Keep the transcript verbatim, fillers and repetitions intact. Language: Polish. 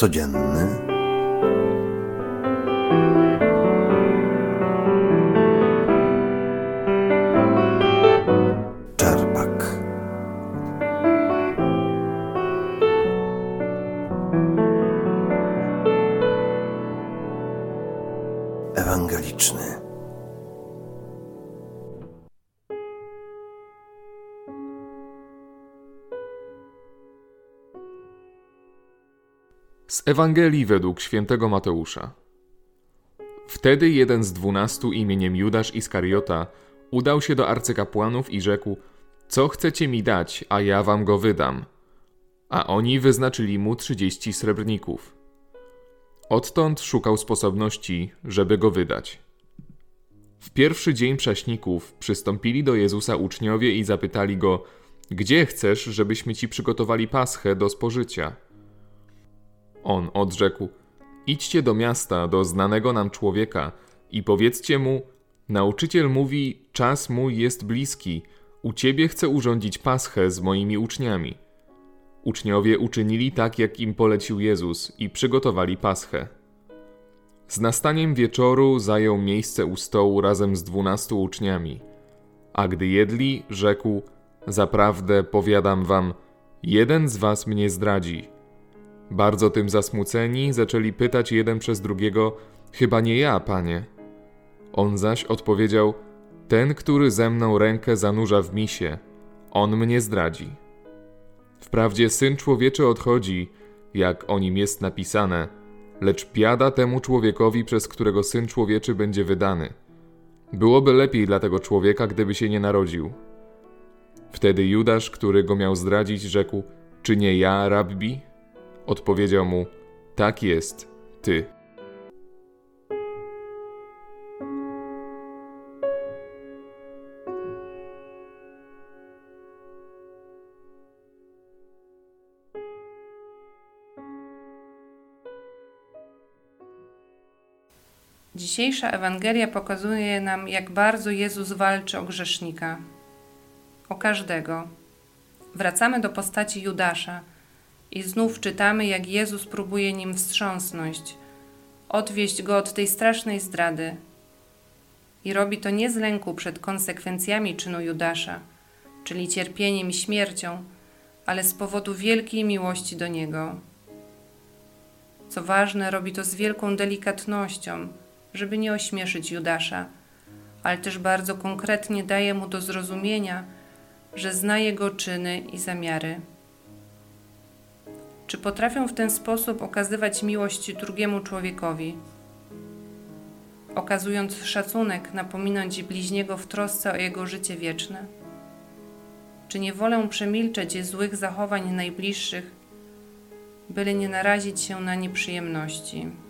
codzienny. Czerpak. Ewangeliczny. Z Ewangelii według świętego Mateusza. Wtedy jeden z dwunastu imieniem Judasz Iskariota udał się do arcykapłanów i rzekł: co chcecie mi dać, a ja wam go wydam? A oni wyznaczyli mu trzydzieści srebrników. Odtąd szukał sposobności, żeby go wydać. W pierwszy dzień prześników przystąpili do Jezusa uczniowie i zapytali go: gdzie chcesz, żebyśmy ci przygotowali paschę do spożycia? On odrzekł: idźcie do miasta, do znanego nam człowieka i powiedzcie mu: nauczyciel mówi, czas mój jest bliski, u ciebie chcę urządzić paschę z moimi uczniami. Uczniowie uczynili tak, jak im polecił Jezus i przygotowali paschę. Z nastaniem wieczoru zajął miejsce u stołu razem z dwunastu uczniami. A gdy jedli, rzekł: zaprawdę powiadam wam, jeden z was mnie zdradzi. Bardzo tym zasmuceni zaczęli pytać jeden przez drugiego: chyba nie ja, Panie? On zaś odpowiedział: ten, który ze mną rękę zanurza w misie, on mnie zdradzi. Wprawdzie Syn Człowieczy odchodzi, jak o nim jest napisane, lecz biada temu człowiekowi, przez którego Syn Człowieczy będzie wydany. Byłoby lepiej dla tego człowieka, gdyby się nie narodził. Wtedy Judasz, który go miał zdradzić, rzekł: czy nie ja, Rabbi? Odpowiedział mu: tak jest, ty. Dzisiejsza Ewangelia pokazuje nam, jak bardzo Jezus walczy o grzesznika, o każdego. Wracamy do postaci Judasza i znów czytamy, jak Jezus próbuje nim wstrząsnąć, odwieść go od tej strasznej zdrady. I robi to nie z lęku przed konsekwencjami czynu Judasza, czyli cierpieniem i śmiercią, ale z powodu wielkiej miłości do niego. Co ważne, robi to z wielką delikatnością, żeby nie ośmieszyć Judasza, ale też bardzo konkretnie daje mu do zrozumienia, że zna jego czyny i zamiary. Czy potrafią w ten sposób okazywać miłość drugiemu człowiekowi? Okazując szacunek, napominać bliźniego w trosce o jego życie wieczne? Czy nie wolę przemilczeć złych zachowań najbliższych, byle nie narazić się na nieprzyjemności?